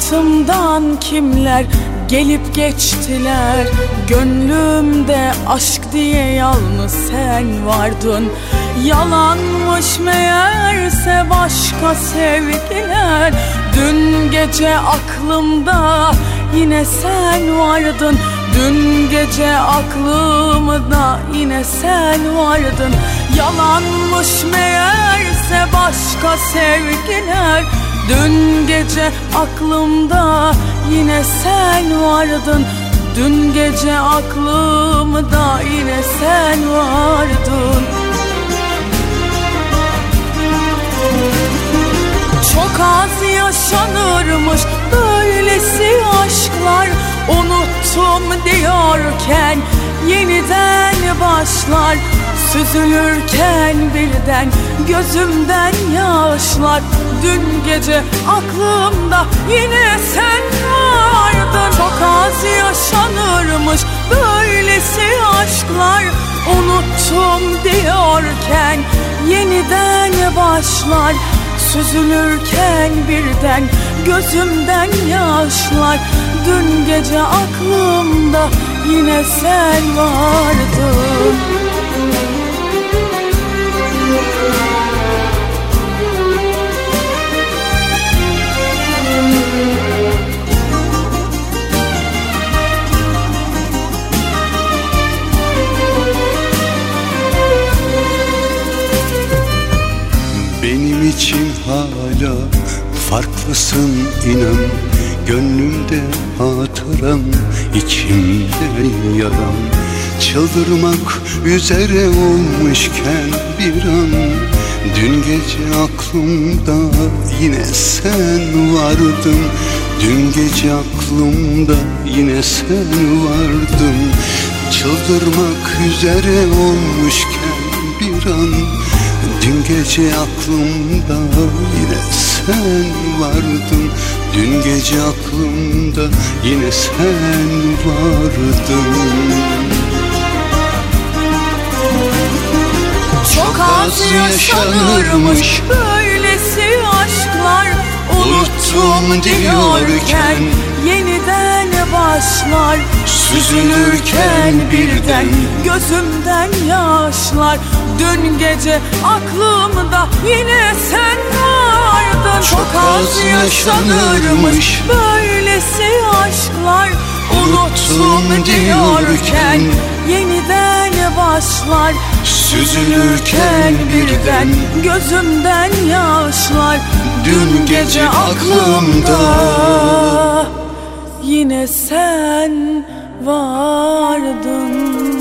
Hayatımdan kimler gelip geçtiler, gönlümde aşk diye yalnız sen vardın. Yalanmış meğerse başka sevgiler, dün gece aklımda yine sen vardın. Dün gece aklımda yine sen vardın. Yalanmış meğerse başka sevgiler, dün gece aklımda yine sen vardın. Dün gece aklımda yine sen vardın. Çok az yaşanırmış böylesi aşklar, unuttum diyorken yeniden başlar. Süzülürken birden gözümden yaşlar, dün gece aklımda yine sen vardın. Çok az yaşanırmış böylesi aşklar, unuttum diyorken yeniden başlar. Süzülürken birden gözümden yaşlar, dün gece aklımda yine sen vardın. Benim için hala farklısın inan, gönlümde hatıran, içimde yaran. Çıldırmak üzere olmuşken bir an, dün gece aklımda yine sen vardın. Dün gece aklımda yine sen vardın. Çıldırmak üzere olmuşken bir an, dün gece aklımda yine sen vardın. Dün gece aklımda yine sen vardın. Çok az yaşanırmış böylesi aşklar, unuttum diyorken yeniden başlar. Süzülürken birden gözümden yaşlar, dün gece aklımda yine sen vardın. Çok az yaşanırmış böylesi aşklar, unuttum diyorken yeniden başlar. Süzülürken birden gözümden yaşlar, dün gece aklımda yine sen vardın.